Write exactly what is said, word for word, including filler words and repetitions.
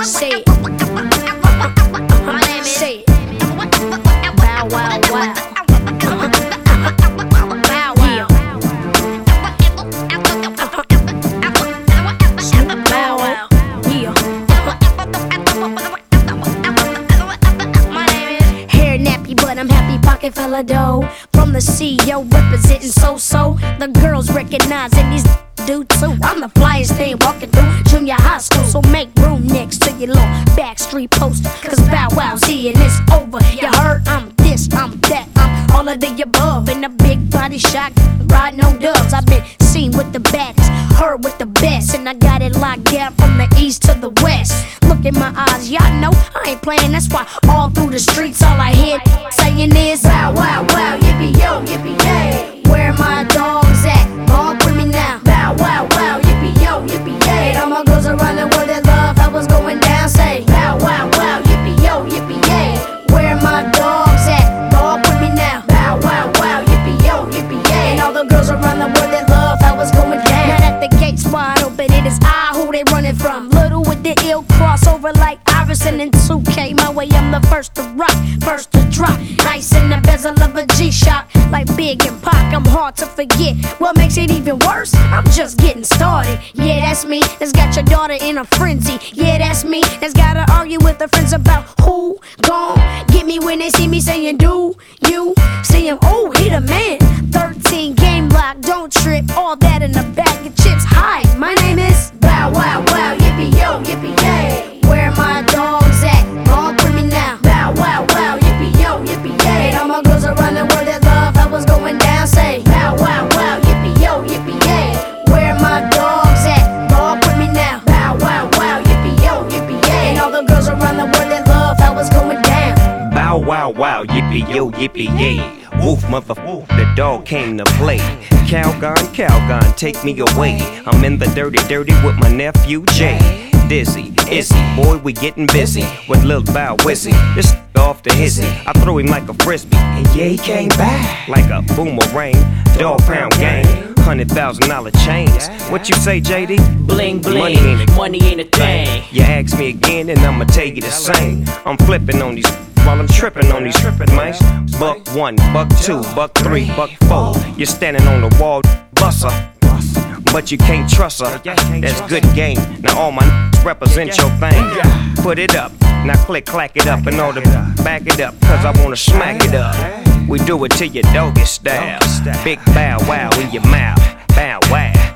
Say it. My name is. Say it. Bow wow wow. Bow wow. Bow wow. Yeah. My name is. Hair nappy, but I'm happy. Pocket full of dough. From the C E O representing so-so. The girls recognizing these do too. I'm the flyest thing walking through junior high school. So make room next to your little backstreet poster. Cause Bow Wow's here and it's over. You heard I'm this, I'm that, I'm all of the above. In a big body shot, riding on dubs. I've been seen with the baddest, heard with the best. And I got it locked down from the east to the west. Look in my eyes, y'all know I ain't playing. That's why all through the streets all I hear saying is Bow wow wow, yippee yo, yippee yay. Where my dogs at? Walk with me now. Bow wow wow, yippee yo, yippee yay. All my girls around the world that love how was going down. Say bow wow wow, yippee yo, yippee yay. Where my dogs at? Walk with me now. Bow wow wow, yippee yo, yippee yay. And all the girls around the world that love how was going down. Now that the gate's wide open, it is I who they running from. Little with the ill crossover like Iverson and two K. My way, I'm the first to rock, first to drop. Nice in the bezel of a G-Shock, like Big and Pac. I'm hard to forget. What makes it even worse? I'm just getting started. Yeah, that's me. That's got your daughter in a frenzy. Yeah, that's me. That's gotta argue with her friends about who gon' get me when they see me saying, do you see him? Oh, he the man. thirteen game lock, don't trip. All that in a bag of chips. Hi, my name is Bow Wow Wow, yippee yo, yippee yay. Where my dogs at? Walk with me now. Bow wow wow, yippee yo, yippee yay. And all my girls around the world that love how was going down. Say bow wow wow, yippee yo, yippee yay. Where my dogs at? Walk with me now. Bow wow wow, yippee yo, yippee yay. And all the girls around the world that love how was going down. Bow wow wow, yippee yo, yippee yay. Woof mother woof, the dog came to play. Calgon, Calgon, take me away. I'm in the dirty, dirty with my nephew Jay. Dizzy, Izzy, boy, we getting busy with Lil Bow Wizzy. This off the hizzy, I threw him like a frisbee, and yeah, he came back like a boomerang. Dog pound gang, hundred thousand dollar chains. What you say, J D? Bling bling, money ain't a, money ain't a thing. You ask me again, and I'ma tell you the same. I'm flipping on these while I'm tripping on these tripping mice. Buck one, buck two, buck three, buck four. You're standing on the wall, buster, but you can't trust her. That's good game. Now all my n***s represent your thing. Put it up, now click, clack it up, and all the back it up, cause I wanna smack it up. We do it to your doggy style. Big bow wow in your mouth, bow wow.